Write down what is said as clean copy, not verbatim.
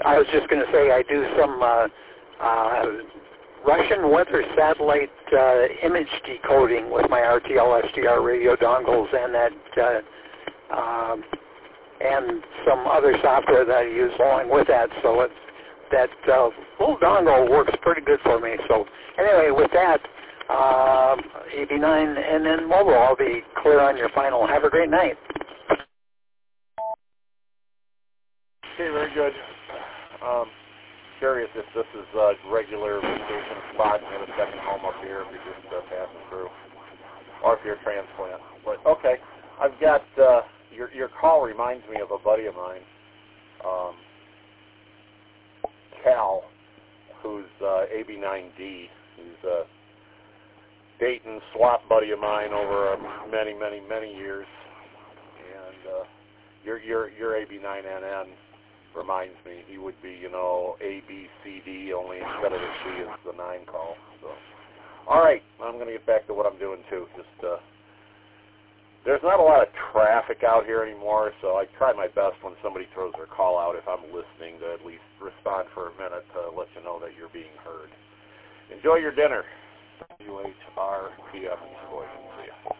I was just going to say I do some Russian weather satellite image decoding with my RTL SDR radio dongles and that and some other software that I use along with that. So that little dongle works pretty good for me. So anyway, with that, AB9 and then mobile, I'll be clear on your final. Have a great night. Okay, very good. Curious if this is a regular vacation spot and you have a second home up here if you're just passing through, or if you're a transplant. But okay, I've got your call reminds me of a buddy of mine, Cal, who's AB9D. He's a Dayton swap buddy of mine over many years, and your AB9NN reminds me he would be, ABCD, only instead of the C it's the 9 call. So, all right, I'm going to get back to what I'm doing too. Just there's not a lot of traffic out here anymore, so I try my best when somebody throws their call out, if I'm listening, to at least respond for a minute to let you know that you're being heard. Enjoy your dinner. WHRPM. See ya.